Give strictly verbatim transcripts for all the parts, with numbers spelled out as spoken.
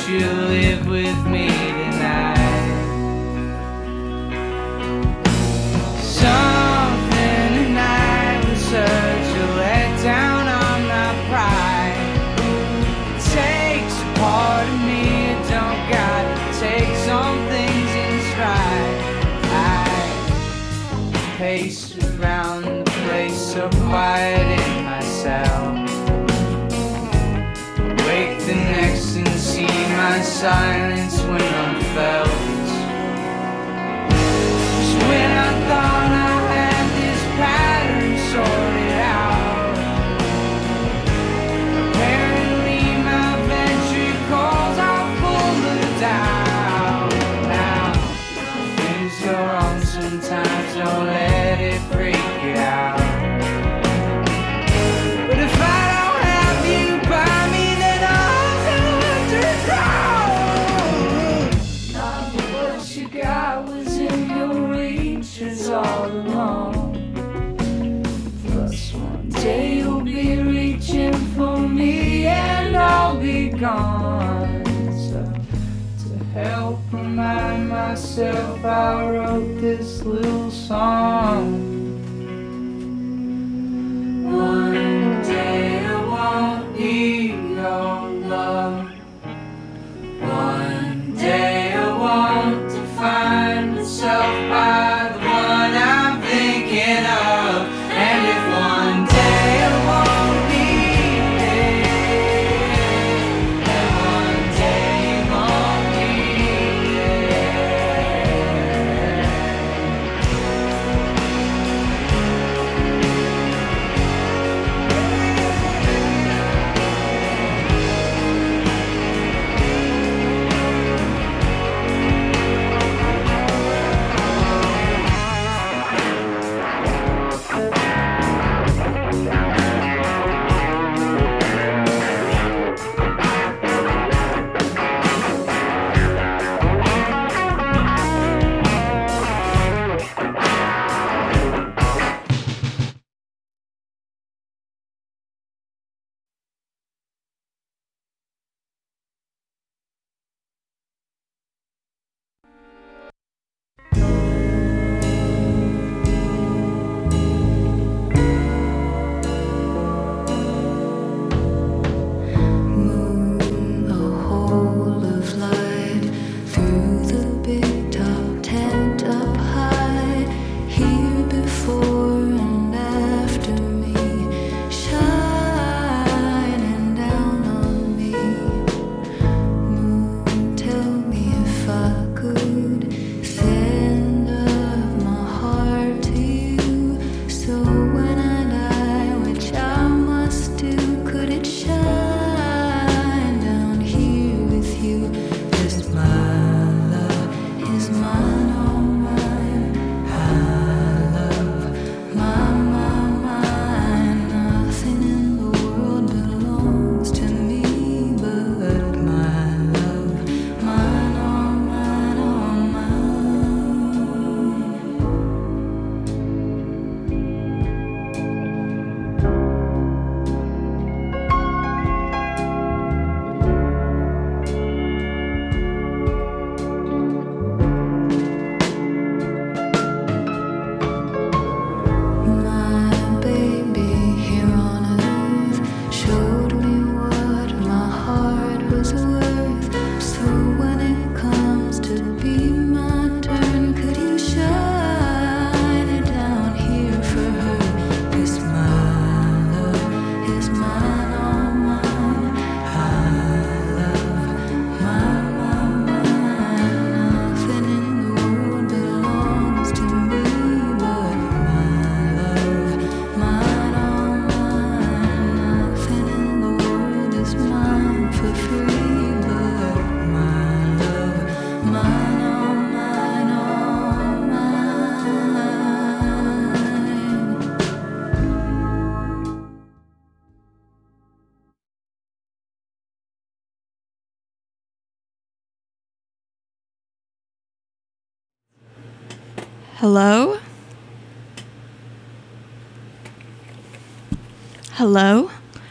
you live with me tonight? Something tonight was such a letdown on my pride. It takes a part of me, it don't got to take some things in stride. I pace around the place so quiet in myself. Wake the next and see my silence when I'm felt. Just when I thought I had this pattern sorted out, apparently my ventricles are full of doubt. Now, things go wrong sometimes, don't let it freak you out. All along. Plus one day you'll be reaching for me and I'll be gone. So to help remind myself, I wrote this little song. One day I won't need your love. One day I won't define myself by I'm thinking of, and if one day I won't be there, and one day you won't be Hello? Hello?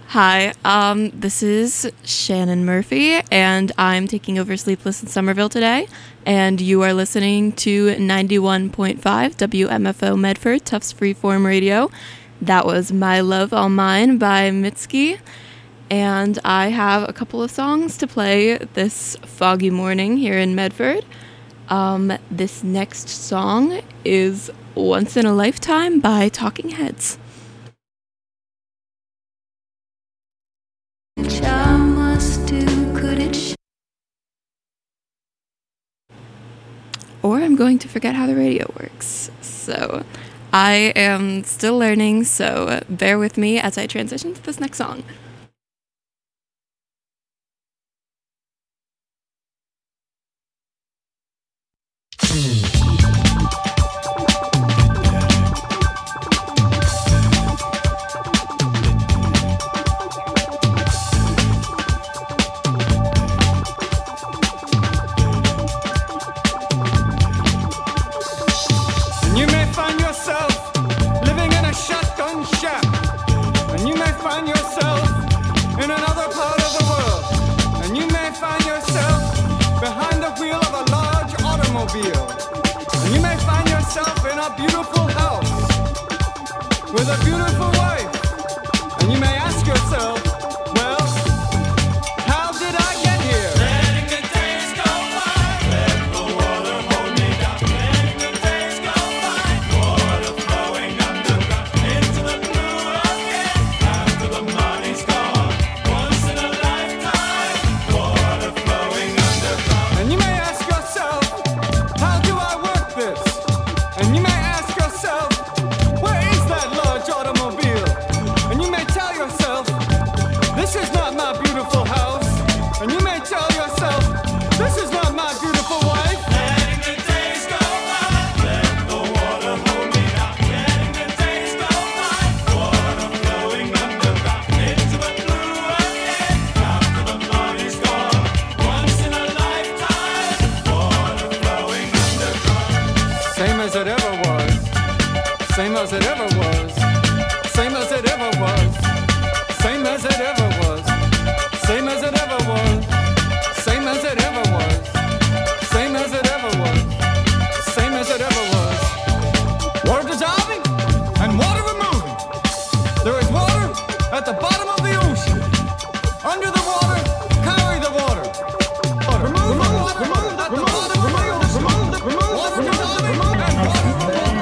Hi, um, this is Shannon Murphy, and I'm taking over Sleepless in Somerville today, and you are listening to ninety-one point five W M F O Medford, Tufts Freeform Radio. That was My Love All Mine by Mitski, and I have a couple of songs to play this foggy morning here in Medford. Um, this next song is Once in a Lifetime by Talking Heads. Or I'm going to forget how the radio works. So I am still learning, so bear with me as I transition to this next song. Beautiful house with a beautiful wife, and you may ask yourself, well, how did I get here? Letting the days go by, let the water hold me down. Letting the days go by, water flowing underground into the blue again. After the money's gone, once in a lifetime, water flowing underground. And you may ask yourself, how do I work this? And you may ask yourself, where is that large automobile? And you may tell yourself, this is not my beautiful house. And you may tell yourself, this is not my beautiful wife. Letting the days go by, let the water hold me down. Letting the days go by, water flowing underground into the blue again. After the money's gone, once in a lifetime, water flowing underground. Same as it ever was. Same as it ever was. Same as it ever was. Same as it ever was. Same as it ever was. Same as it ever was. Same as it ever was. Same as it ever was. Water dissolving and water removing. There is water at the bottom of the ocean. Under the water, carry the water. Remove the water at the bottom of the ocean. Water dissolving and water removing.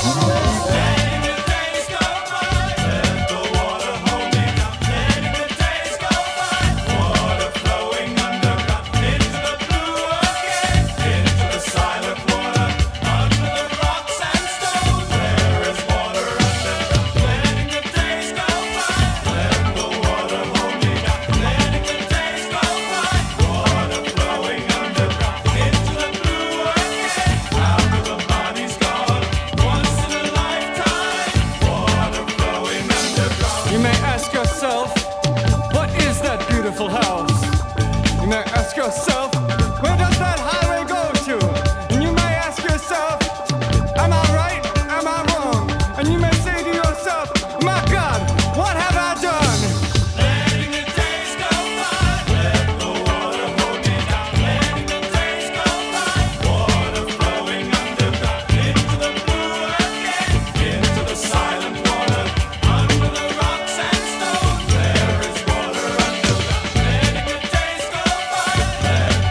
You may ask yourself, what is that beautiful house? You may ask yourself, where does that highway go to? And you may ask yourself, am I right? Am I wrong? And you may say to yourself, my God, what have I done? Letting the days go by, let the water hold me down. Letting the days go by, water flowing underground into the blue again, into the silent water, under the rocks and stones. There is water underground. Letting the days go by, let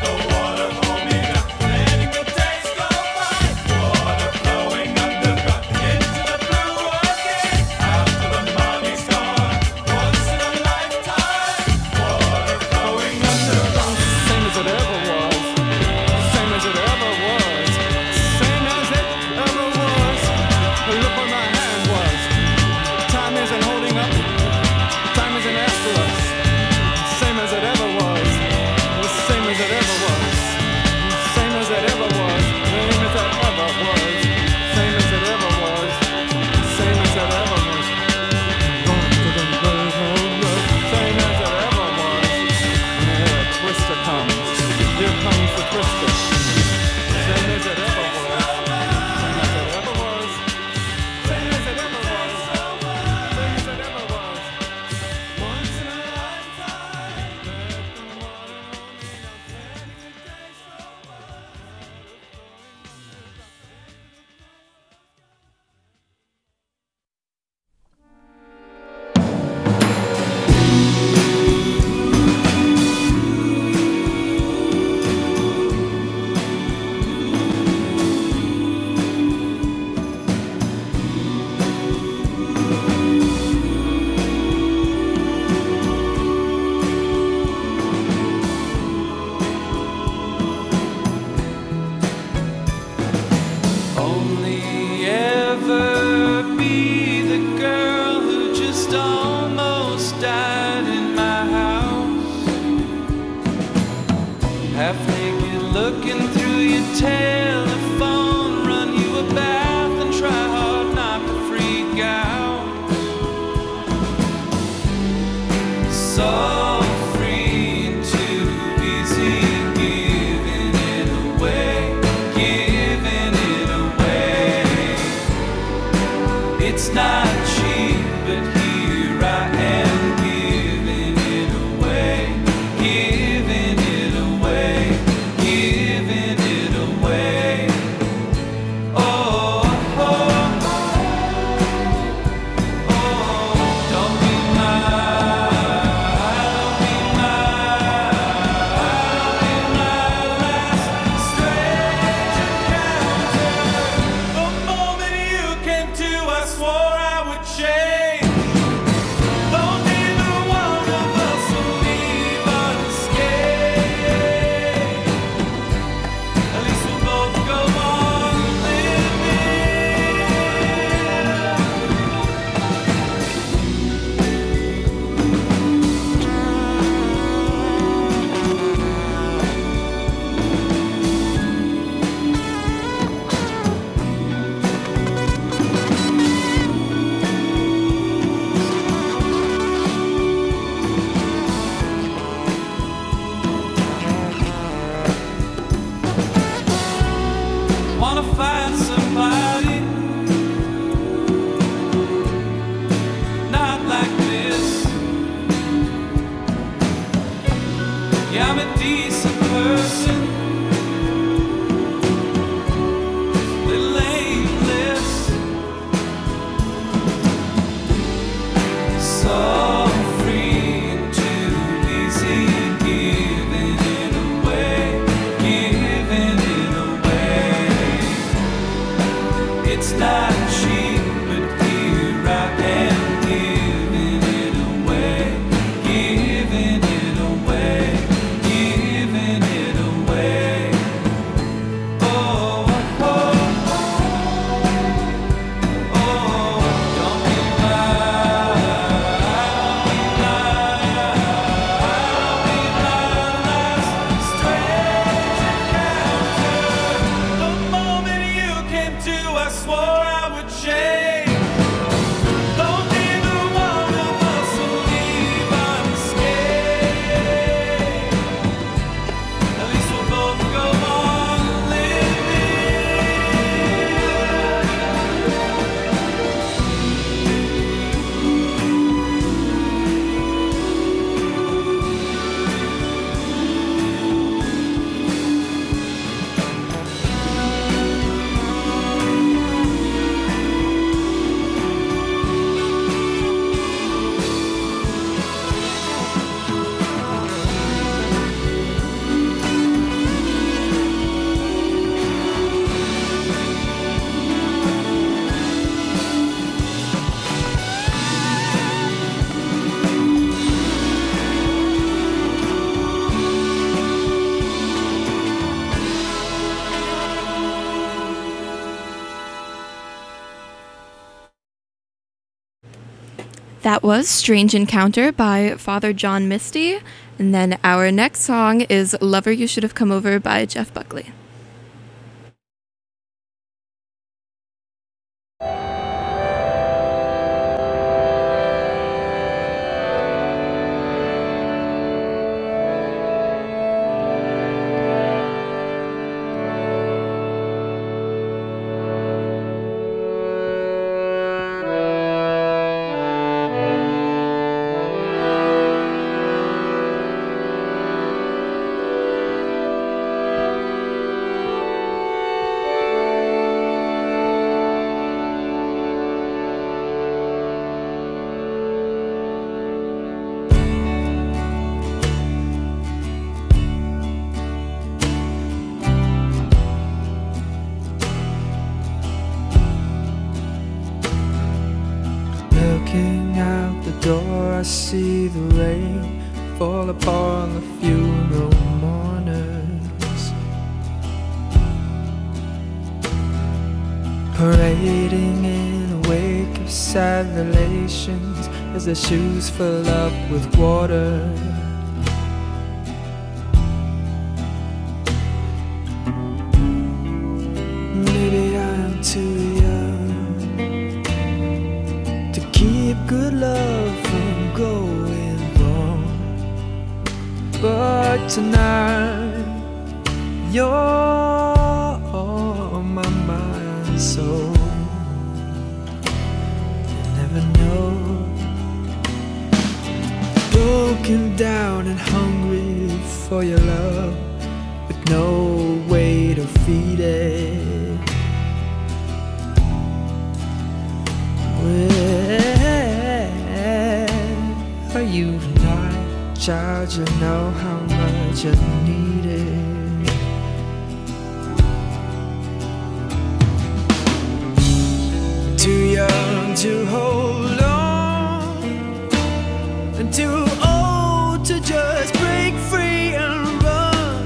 half naked, looking through your telephone, run you a bath and try hard not to freak out. So free and too easy, giving it away, giving it away. It's not cheap, but here I am, giving it away, giving it away, giving it away. Oh, oh, oh, don't be mine, don't be mine, don't be my last strange encounter. The moment you came to, I swore I would change. Don't neither one of us will leave unscathed. At least we'll both go on wanna find somebody not like this. Yeah, I'm a decent person, little aimless, so free and too easy, giving it away, giving it away. It's not cheap, but here I am, giving it away, giving it away, giving it away. Oh, oh, oh, don't be mine, don't be mine, don't be my last strange encounter. The moment you came to, I swore I would change. Don't neither one of us will leave unscathed. At least we'll both go on living. That was Strange Encounter by Father John Misty. And then our next song is Lover You Should Have Come Over by Jeff Buckley. Looking out the door, I see the rain fall upon the funeral mourners, parading in a wake of sad relations as their shoes fill up with water. but tonight you're on my mind and soul. You never know. Broken down and hungry for your love, with no way to feed it. Where are you tonight, child? You know how much I need it. Too young to hold on, and too old to just break free and run.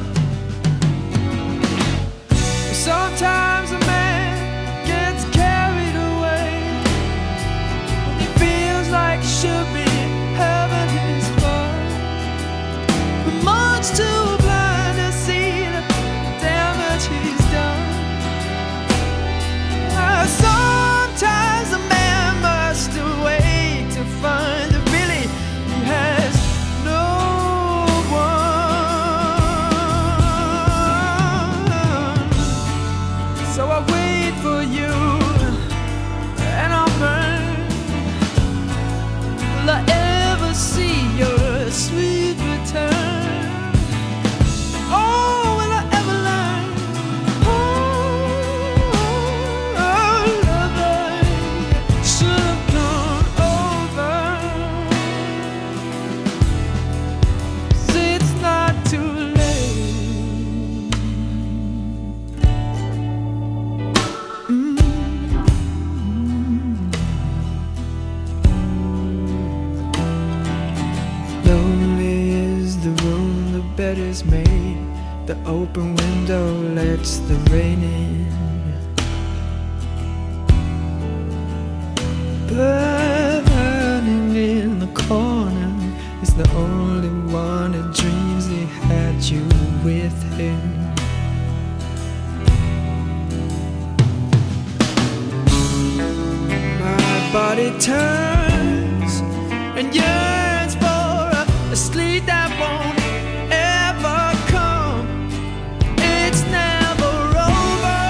Sometimes a man gets carried away when he feels like he should be having his fun, but much too blind to see the damage he's done. Uh, sometimes a man must wait to find that really he has no one. So I wait for you, and I'll burn. Will I ever see your sweet return? Oh, will I ever learn? Oh, love that should have gone over. 'Cause it's not too late. Mm. Lonely is the room the bed is made, the open window lets the rain in. Burning in the corner is the only one that dreams he had you with him. My body turns and yearns for a, a sleep that won't ever come. It's never over.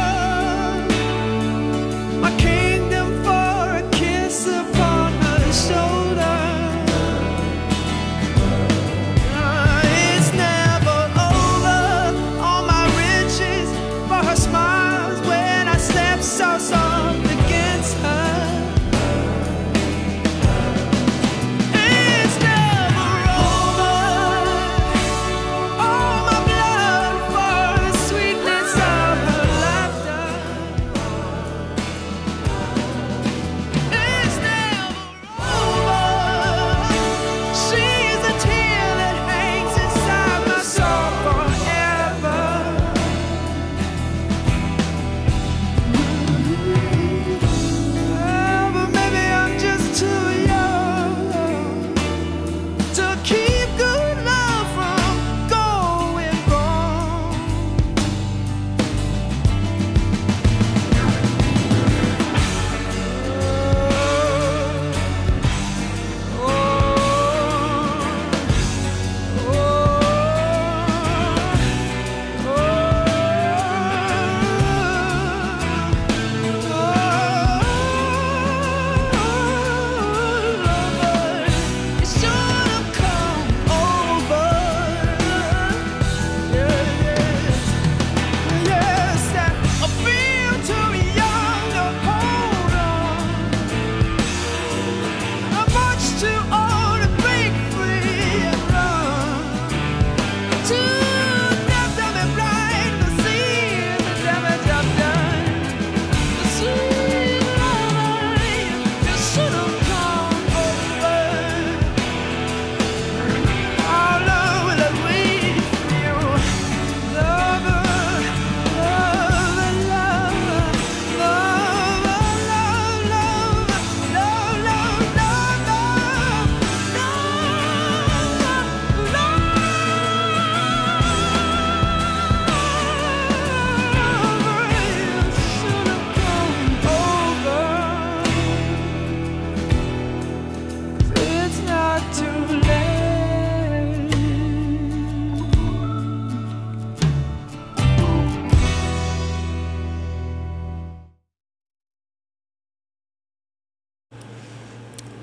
My kingdom for a kiss upon her shoulder. Uh, it's never over. All my riches for her smiles when I step so soft against her.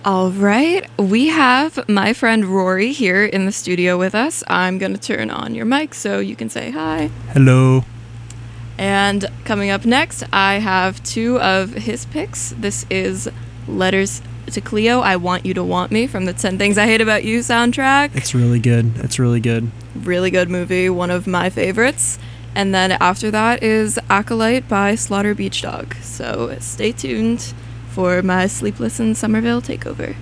All right, we have my friend Rory here in the studio with us. I'm going to turn on your mic so you can say hi. Hello. And coming up next, I have two of his picks. This is Letters to Cleo, I Want You to Want Me from the ten Things I Hate About You soundtrack. It's really good. It's really good. Really good movie, one of my favorites. And then after that is Acolyte by Slaughter Beach Dog. So stay tuned for my Sleepless in Somerville takeover.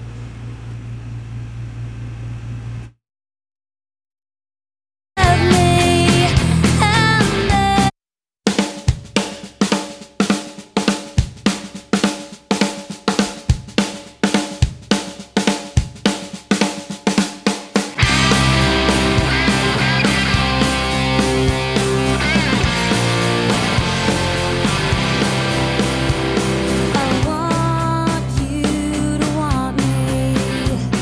I want you to want me.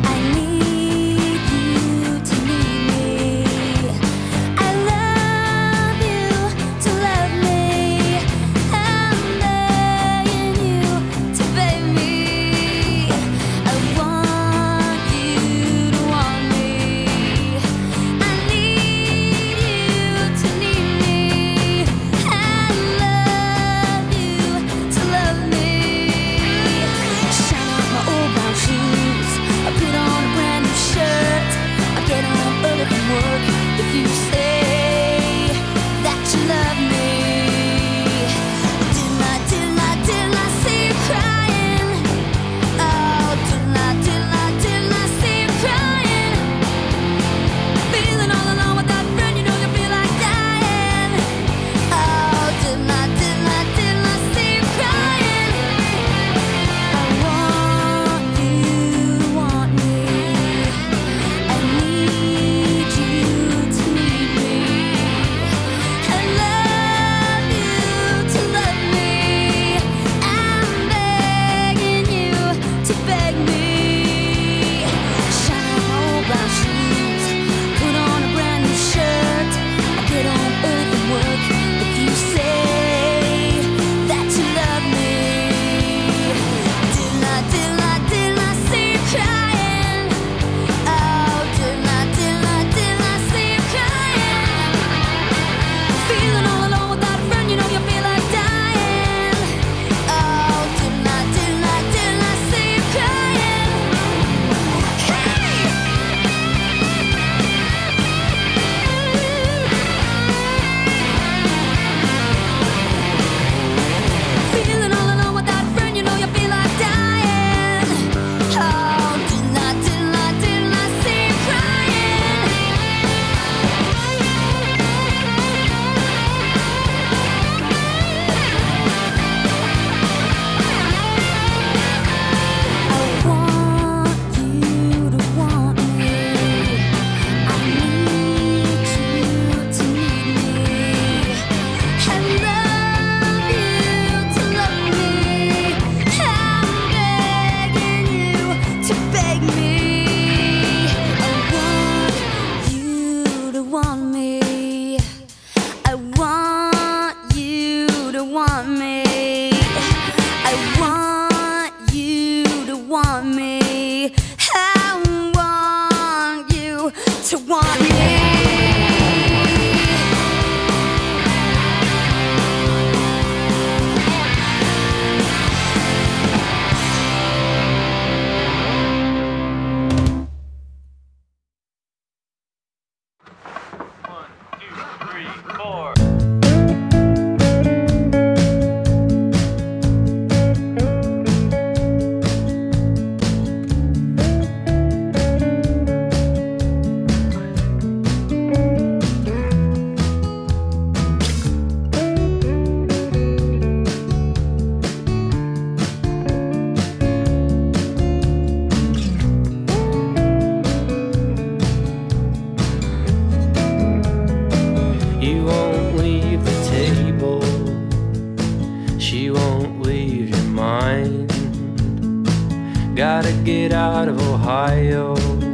Gotta get out of Ohio,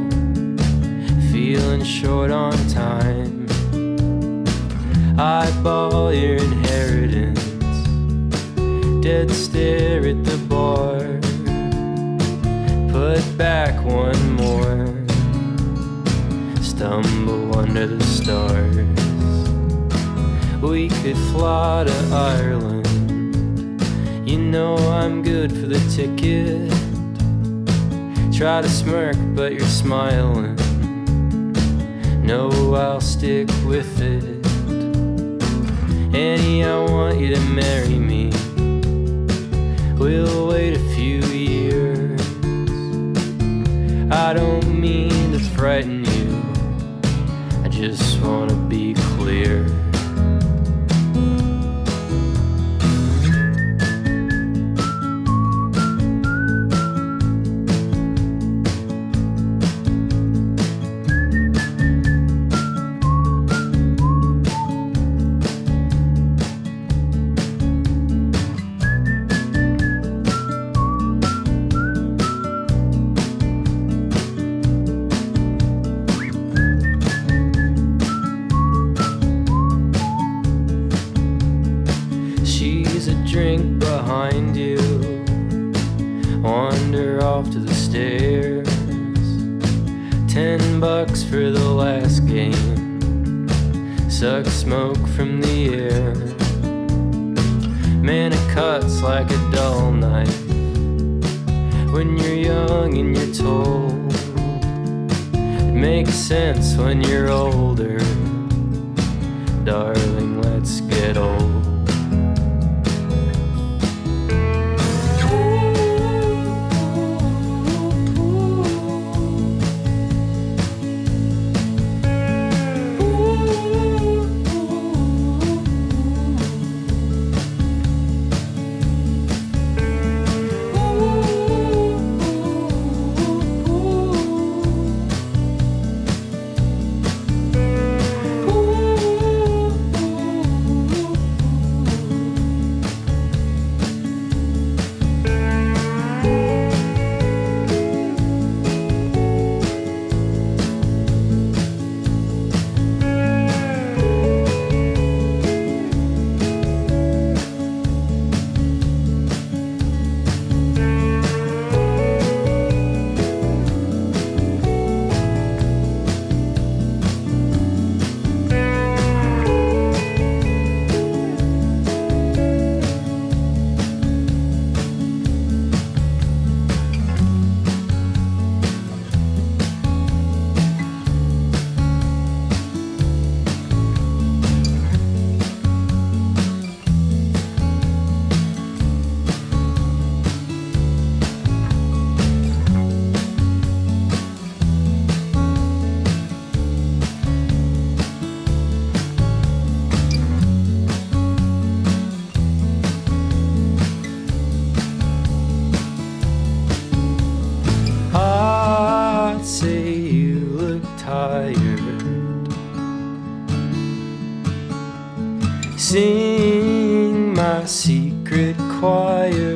feeling short on time. Eyeball your inheritance, dead stare at the bar. stumble under the stars. We could fly to Ireland. You know I'm good for the ticket. Try to smirk, but you're smiling. No, I'll stick with it. Annie, I want you to marry me. We'll wait a few years. I don't mean to frighten you, I just want to be clear. Drink behind you, wander off to the stairs. Ten bucks for the last game, suck smoke from the air. Man, it cuts like a dull knife when you're young and you're told. It makes sense when you're older. Darling, let's get old. Sing my secret choir,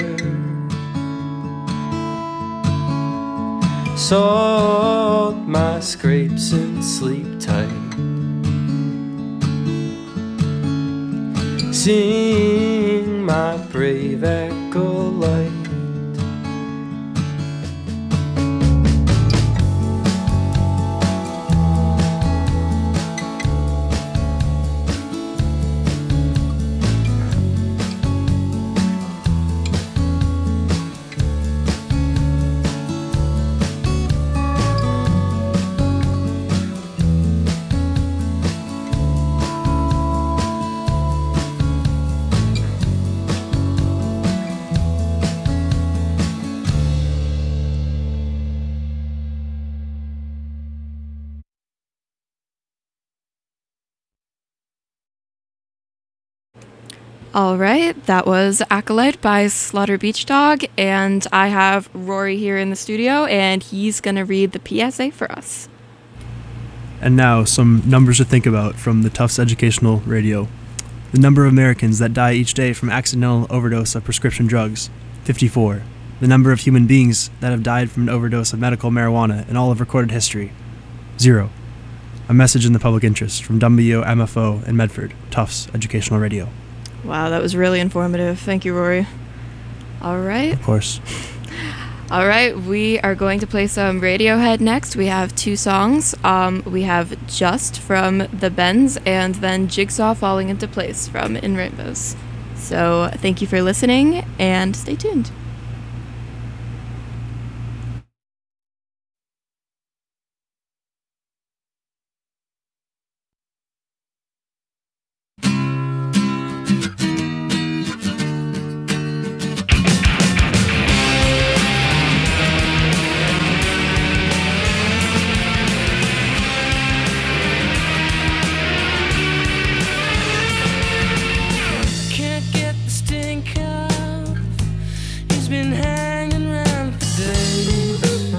salt my scrapes and sleep tight. Sing my brave acolyte. All right, that was Acolyte by Slaughter Beach Dog, and I have Rory here in the studio, and he's going to read the P S A for us. And now, some numbers to think about from the Tufts Educational Radio. The number of Americans that die each day from accidental overdose of prescription drugs, fifty-four. The number of human beings that have died from an overdose of medical marijuana in all of recorded history, zero. A message in the public interest from W M F O in Medford, Tufts Educational Radio. Wow, that was really informative. Thank you, Rory. All right. Of course. All right, we are going to play some Radiohead next. We have two songs. Um, we have Just from The Bends and then Jigsaw Falling Into Place from In Rainbows. So thank you for listening and stay tuned. Can't get the stink out. He's been hanging around for days.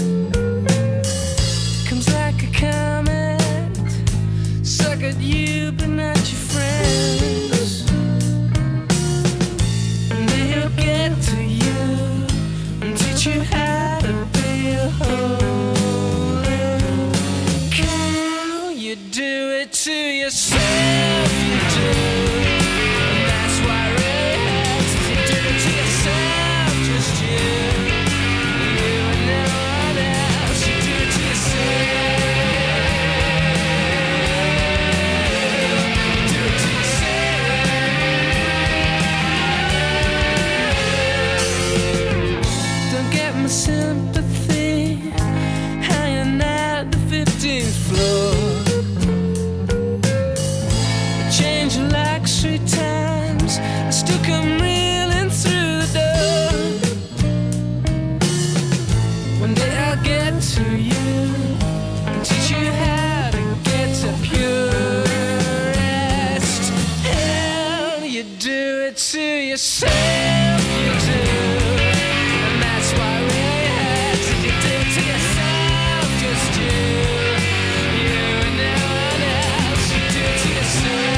Comes like a comet, suck at you but not your friends. And then he'll get to you and teach you how to be a holy cow. You do it to yourself, you do. That's why Radiohead says you do it to yourself, just you. You and no one else, you do it to yourself. You do it to yourself. Don't get my sympathy hanging at the fifteenth floor. Change your locks three times, I still come reeling through the door. One day I'll get to you and teach you how to get to pure rest. Hell, you do it to yourself, you do. And that's why Radiohead says you do it to yourself, just you. You and no one else, you do it to yourself.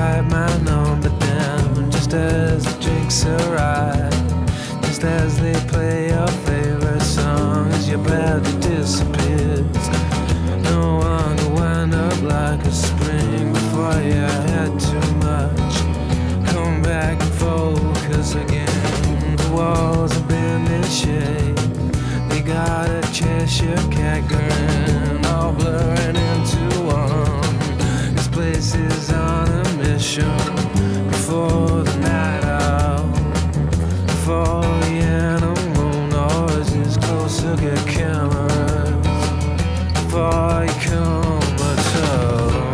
write my number down just as the drinks arrive. Just as they play your favorite song as your body disappears. No one to wind up like a spring before you had too much. Come back and focus again. The walls have been in shade. They got a Cheshire cat grin, all blurring into one. This place is on a mission before the night out. Before the animal noises closer get cameras. Before you come at all.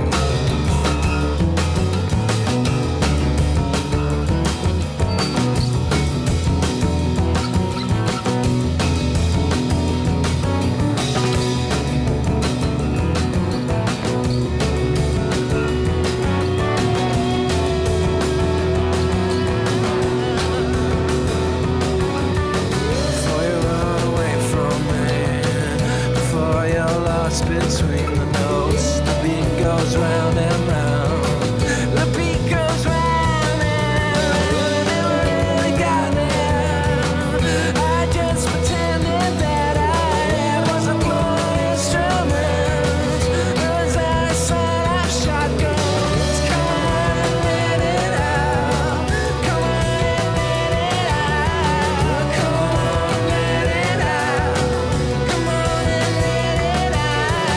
Between the notes, the beat goes round and round. The beat goes round and round. Never really got there. I just pretended that I was a blowing instrument. As I set up shotguns, come on and let it out. Come on and let it out. Come on and let it out. Come on and let it out.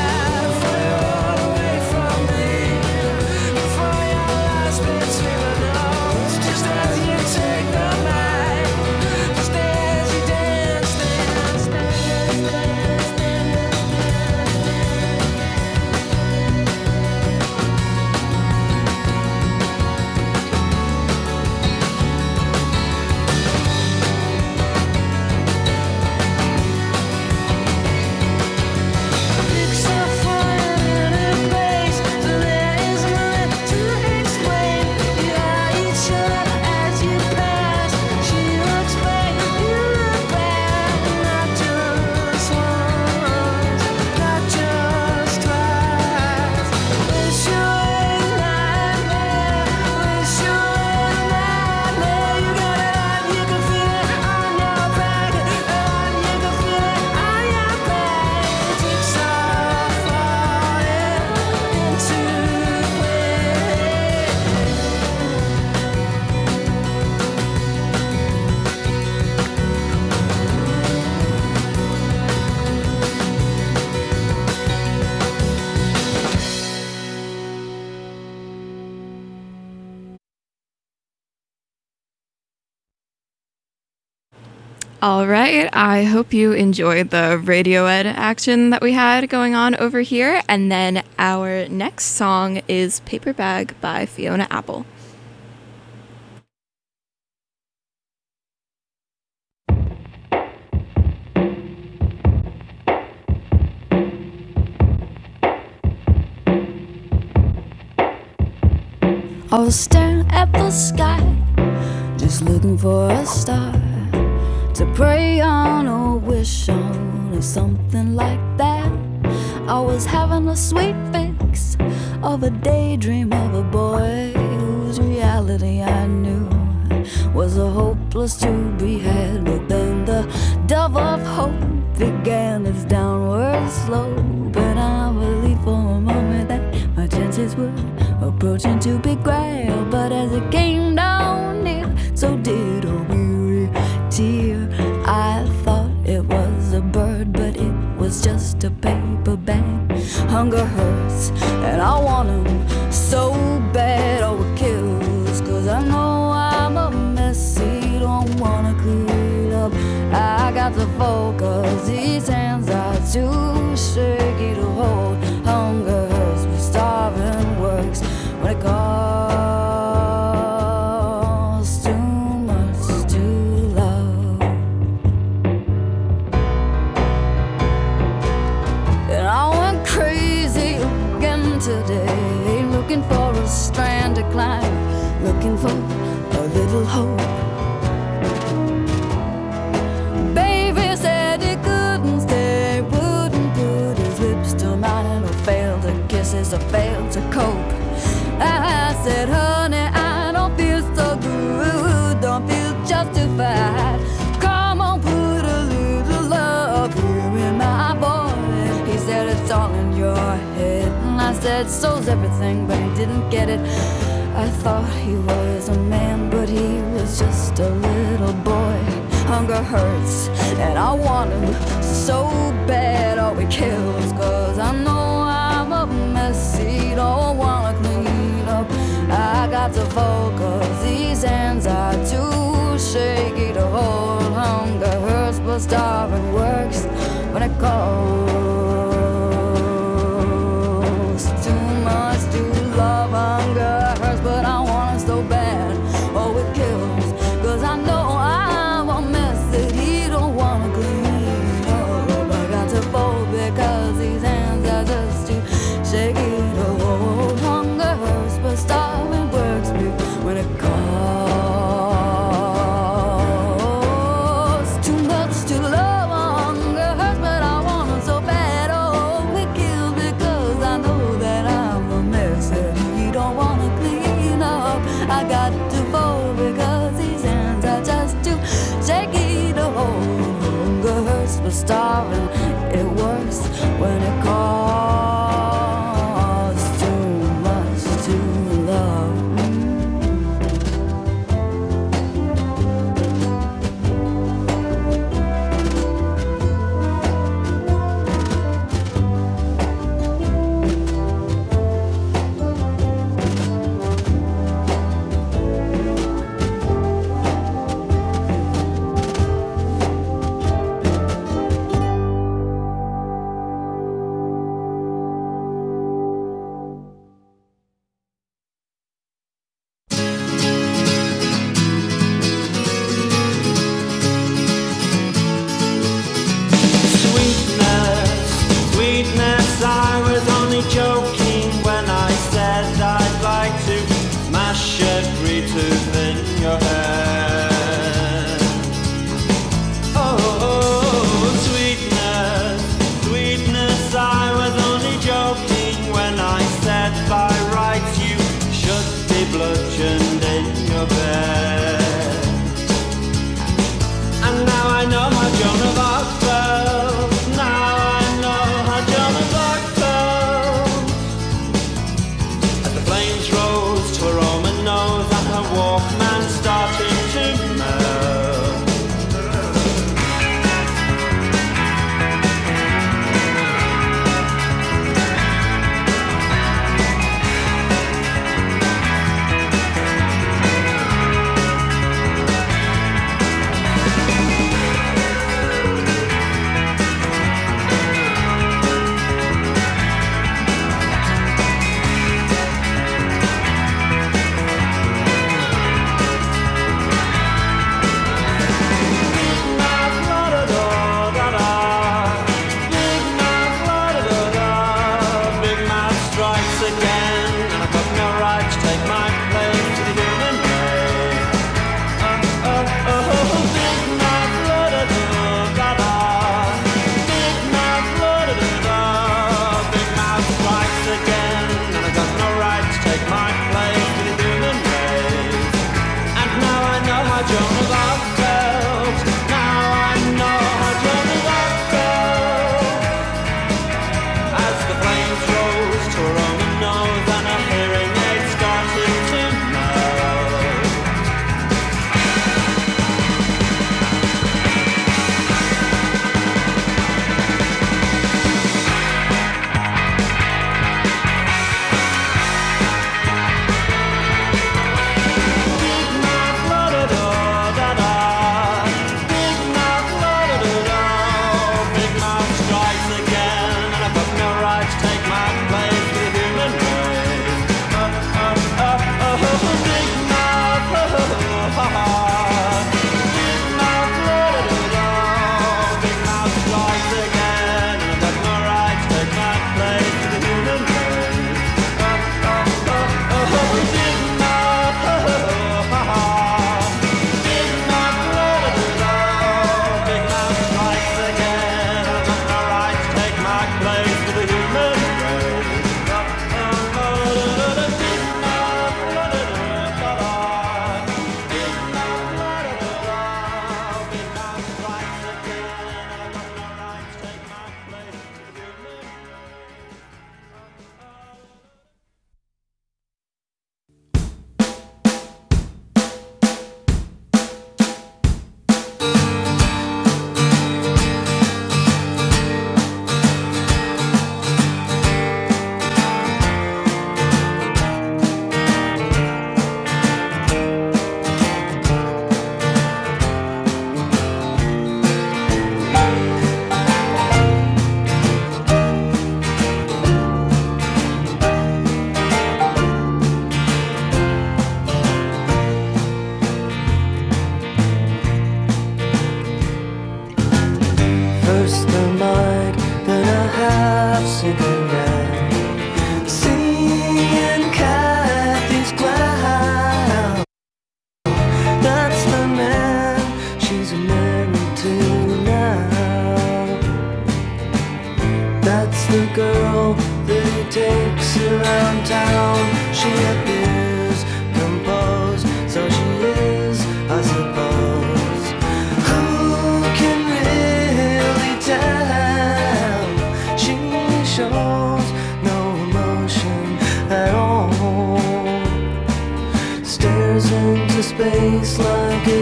All right. I hope you enjoyed the Radiohead action that we had going on over here. And then our next song is Paper Bag by Fiona Apple. I was staring at the sky, just looking for a star to pray on or wish on or something like that. I was having a sweet fix of a daydream of a boy whose reality I knew was a hopeless to be had. But then the dove of hope began its downward slope, and I believed for a moment that my chances were approaching to be grabbed. But as it came down near, so did a weary tear. I thought it was a bird, but it was just a paper bag. Hunger hurts, and I want 'em so bad. Oh, it kills, 'cause I know I'm a messy, don't wanna clean up. I got to focus, these hands are too shaky to hold. Hunger hurts, but starving works when it costs too much to love. And I went crazy again today, looking for a strand to climb, looking for a little hope. Baby said he couldn't stay, wouldn't put his lips to mine, or failed to kisses, or failed to cope. I said, honey, said so's everything, but he didn't get it. I thought he was a man, but he was just a little boy. Hunger hurts, and I want him so bad. Oh, he kills, cause I know I'm a mess. He don't wanna clean up. I got to fold, cause these hands are too shaky to hold. Hunger hurts, but starving works when it calls. Too much to love. Hunger hurts, but I want it so bad. Oh, it kills, cause I know I'm a mess that he don't wanna clean up. I got to fold because these hands are just too shaky to hold. Hunger hurts, but starving works me when it calls. Too much to love. Hunger hurts, but I want it so bad. Oh, it kills because I know that I'm a mess that he don't wanna clean up. I got to fold because these hands are just too shaky to hold. Hunger hurts, but starving, it works when it calls. Too much to love. Sweetness, sweetness, I was only joking when I said I'd like to mash every tooth in your head. Oh, sweetness, sweetness, I was only joking when I said by rights you should be bludgeoned in your bed. And now I know how Joan of Arc felt. Now I know how Joan of Arc felt. As the flames rose to her Roman nose and her Walkman started to melt. Da da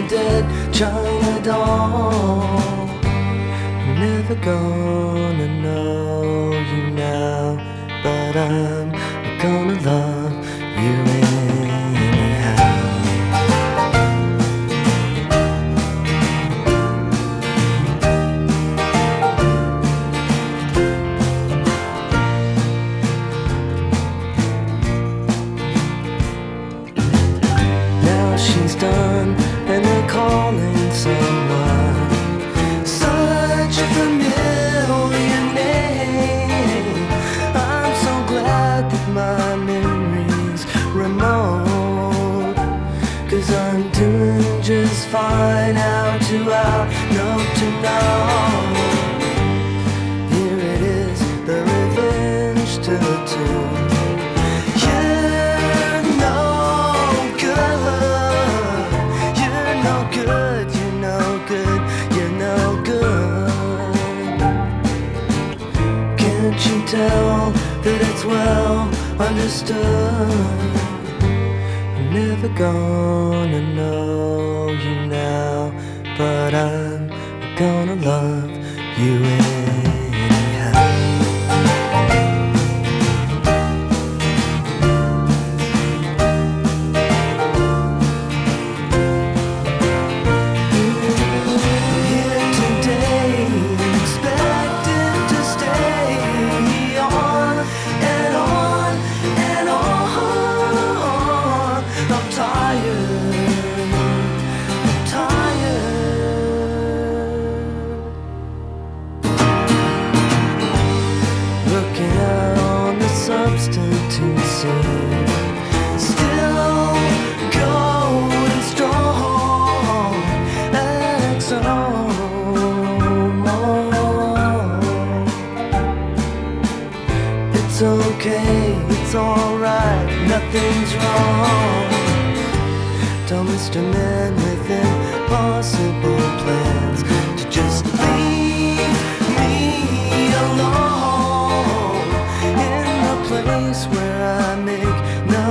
a dead China doll. I'm never gonna know you now, but I'm gonna love you anyhow. Now she's done and they're calling someone. Such a familiar name. I'm so glad that my memory's remote, 'cause I'm doing just fine out to out, no to no. Here it is, the revenge to the tune. You're no good, you're no good, you're no good, you're no good. Can't you tell that it's well understood? I'm never gonna know you now, but I'm gonna love you anyhow. Here today, expected to stay on and on and on. I'm tired, I'm tired. Looking out on the substitute scene, still going strong. X O. It's okay, it's alright, nothing's wrong. Tell Mister Man with impossible plans to just leave me alone in the place where I make no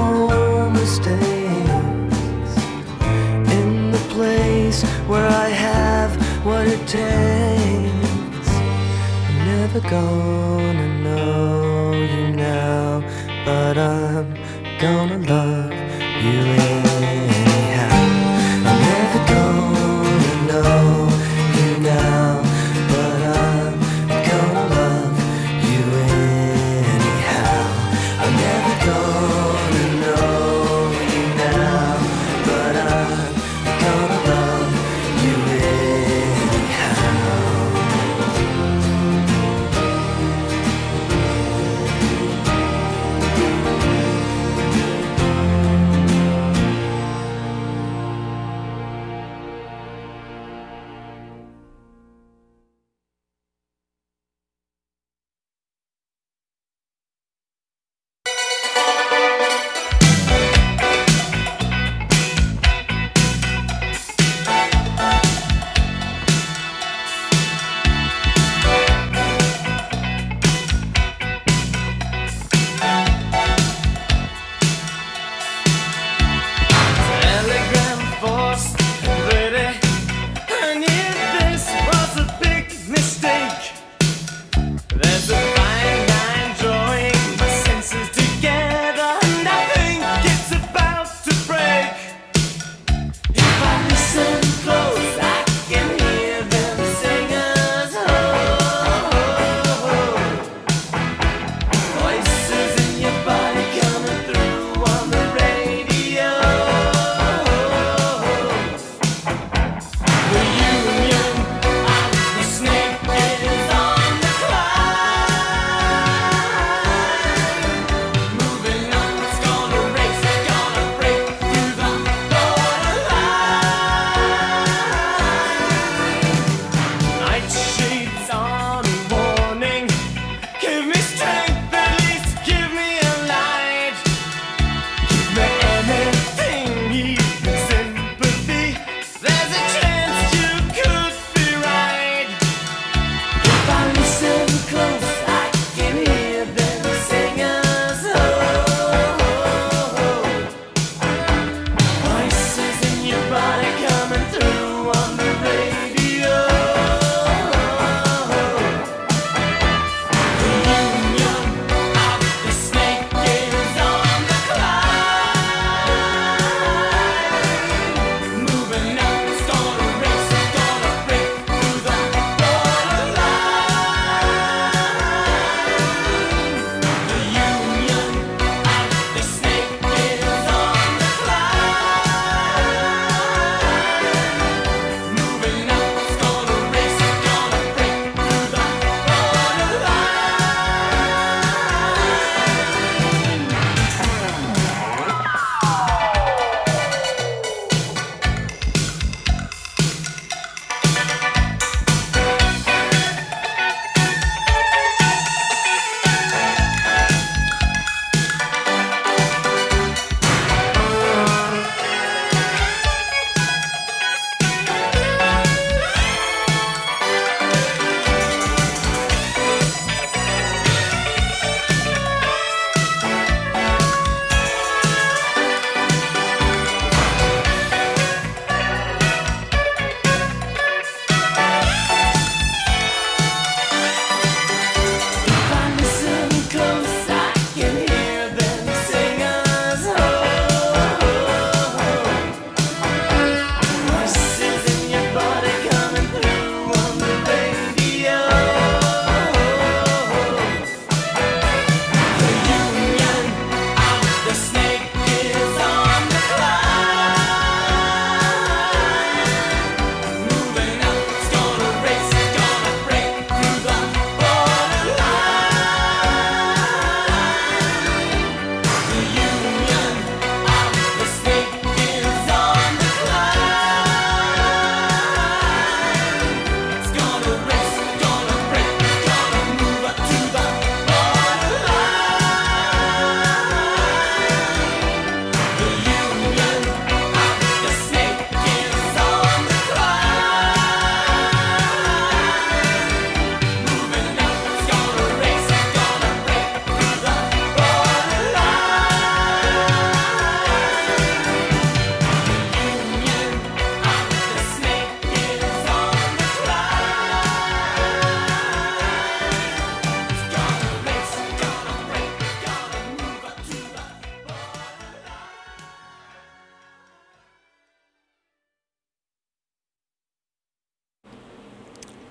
mistakes, in the place where I have what it takes. I'm never gonna know you now, but I'm gonna love you anyhow. I'm never gonna know you now, but I'm gonna love you anyhow. I'm never gonna know you now, but I'm gonna love you anyhow.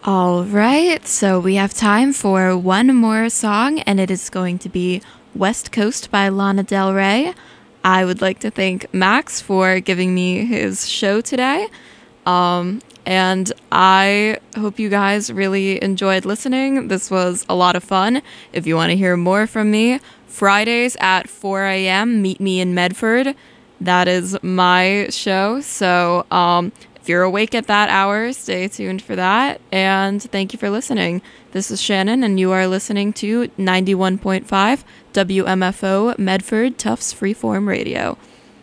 All right, so we have time for one more song, and it is going to be West Coast by Lana Del Rey. I would like to thank Max for giving me his show today. Um, and I hope you guys really enjoyed listening. This was a lot of fun. If you want to hear more from me, Fridays at four a.m., meet me in Medford. That is my show. So, um... if you're awake at that hour, stay tuned for that. And thank you for listening. This is Shannon, and you are listening to ninety-one point five W M F O Medford Tufts Freeform Radio.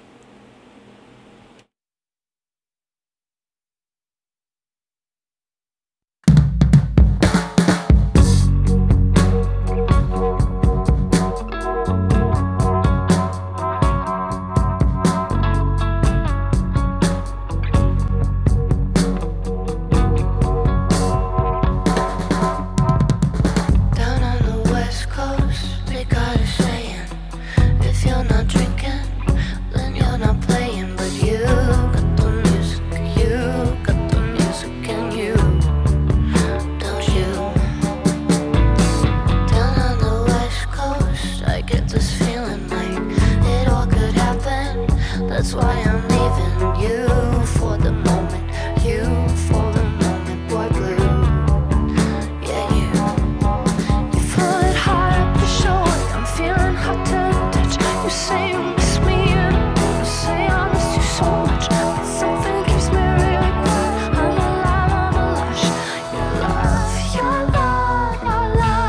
That's why I'm leaving you for the moment, you for the moment, boy blue. Yeah, you. You pull it hard up your shoulder, I'm feeling hot to the touch. You say you miss me and you say I miss you so much, but something keeps me really quiet. I'm alive, I'm alive. Your love, your love, your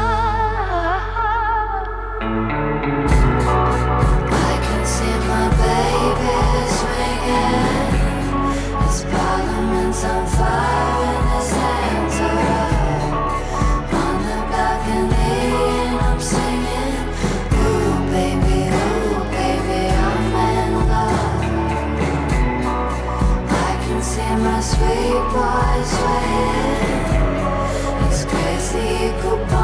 love. I can see my baby. His parliament's on fire and his hands are up on the balcony and I'm singing, ooh baby, ooh baby, I'm in love. I can see my sweet boy swaying. He's crazy, he could